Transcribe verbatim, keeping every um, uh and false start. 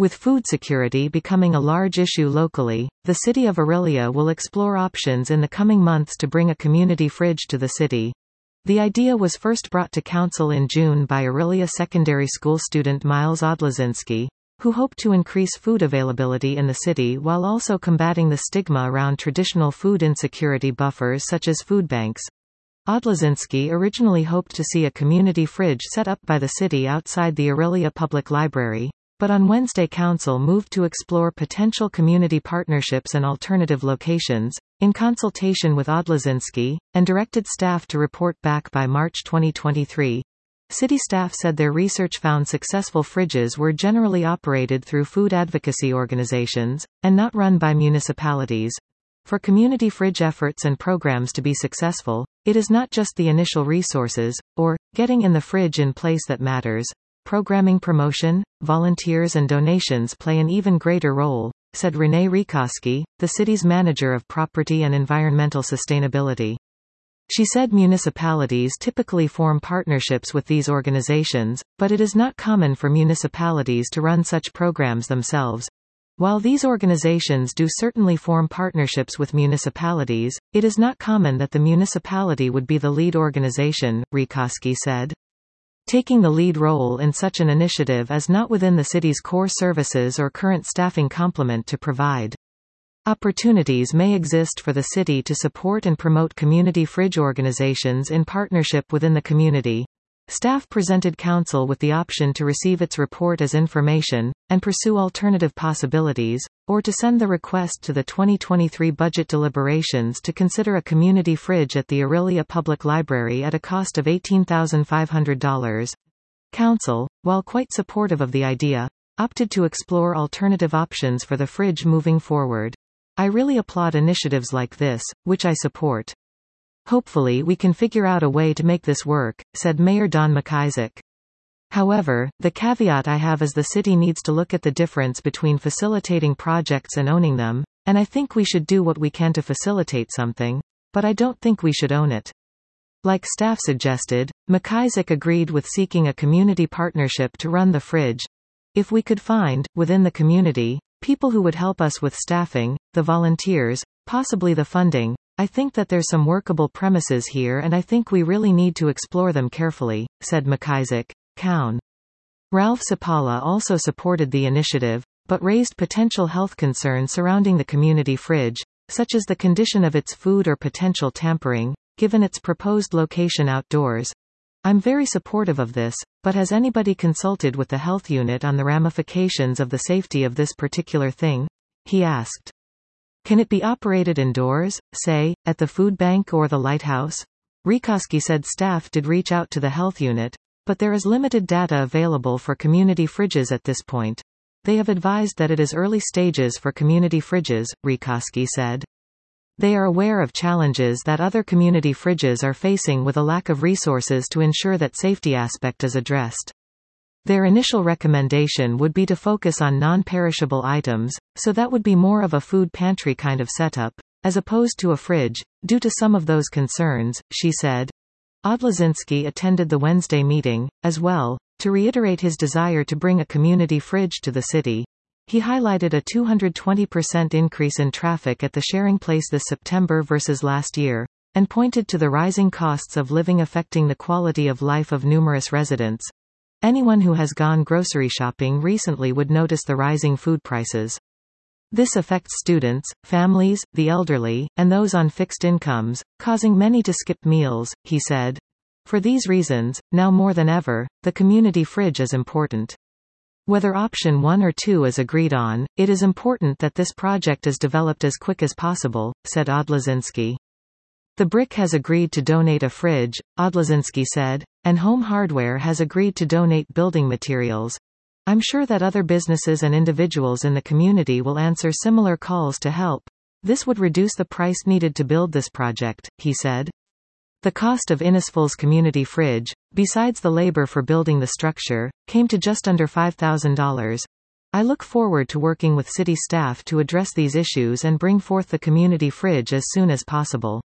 With food security becoming a large issue locally, the city of Orillia will explore options in the coming months to bring a community fridge to the city. The idea was first brought to council in June by Orillia Secondary School student Miles Odlazinski, who hoped to increase food availability in the city while also combating the stigma around traditional food insecurity buffers such as food banks. Odlazinski originally hoped to see a community fridge set up by the city outside the Orillia Public Library, but on Wednesday council moved to explore potential community partnerships and alternative locations, in consultation with Odlazinski, and directed staff to report back by March twenty twenty-three. City staff said their research found successful fridges were generally operated through food advocacy organizations, and not run by municipalities. For community fridge efforts and programs to be successful, it is not just the initial resources, or getting in the fridge in place that matters. Programming promotion, volunteers and donations play an even greater role, said Renee Rikoski, the city's manager of property and environmental sustainability. She said municipalities typically form partnerships with these organizations, but it is not common for municipalities to run such programs themselves. While these organizations do certainly form partnerships with municipalities, it is not common that the municipality would be the lead organization, Rikoski said. Taking the lead role in such an initiative is not within the city's core services or current staffing complement to provide. Opportunities may exist for the city to support and promote community fridge organizations in partnership within the community. Staff presented council with the option to receive its report as information, and pursue alternative possibilities, or to send the request to the twenty twenty-three budget deliberations to consider a community fridge at the Orillia Public Library at a cost of eighteen thousand five hundred dollars. Council, while quite supportive of the idea, opted to explore alternative options for the fridge moving forward. I really applaud initiatives like this, which I support. Hopefully we can figure out a way to make this work, said Mayor Don McIsaac. However, the caveat I have is the city needs to look at the difference between facilitating projects and owning them, and I think we should do what we can to facilitate something, but I don't think we should own it. Like staff suggested, McIsaac agreed with seeking a community partnership to run the fridge. If we could find, within the community, people who would help us with staffing, the volunteers, possibly the funding, I think that there's some workable premises here and I think we really need to explore them carefully, said McIsaac. Cown. Ralph Sapala also supported the initiative, but raised potential health concerns surrounding the community fridge, such as the condition of its food or potential tampering, given its proposed location outdoors. I'm very supportive of this, but has anybody consulted with the health unit on the ramifications of the safety of this particular thing? He asked. Can it be operated indoors, say, at the food bank or the lighthouse? Rikoski said staff did reach out to the health unit, but there is limited data available for community fridges at this point. They have advised that it is early stages for community fridges, Rikoski said. They are aware of challenges that other community fridges are facing with a lack of resources to ensure that safety aspect is addressed. Their initial recommendation would be to focus on non-perishable items, so that would be more of a food pantry kind of setup, as opposed to a fridge, due to some of those concerns, she said. Odlazinski attended the Wednesday meeting, as well, to reiterate his desire to bring a community fridge to the city. He highlighted a two hundred twenty percent increase in traffic at the Sharing Place this September versus last year, and pointed to the rising costs of living affecting the quality of life of numerous residents. Anyone who has gone grocery shopping recently would notice the rising food prices. This affects students, families, the elderly, and those on fixed incomes, causing many to skip meals, he said. For these reasons, now more than ever, the community fridge is important. Whether option one or two is agreed on, it is important that this project is developed as quick as possible, said Odlazinski. The Brick has agreed to donate a fridge, Odlazinski said, and Home Hardware has agreed to donate building materials. I'm sure that other businesses and individuals in the community will answer similar calls to help. This would reduce the price needed to build this project, he said. The cost of Innisfalls community fridge, besides the labor for building the structure, came to just under five thousand dollars. I look forward to working with city staff to address these issues and bring forth the community fridge as soon as possible.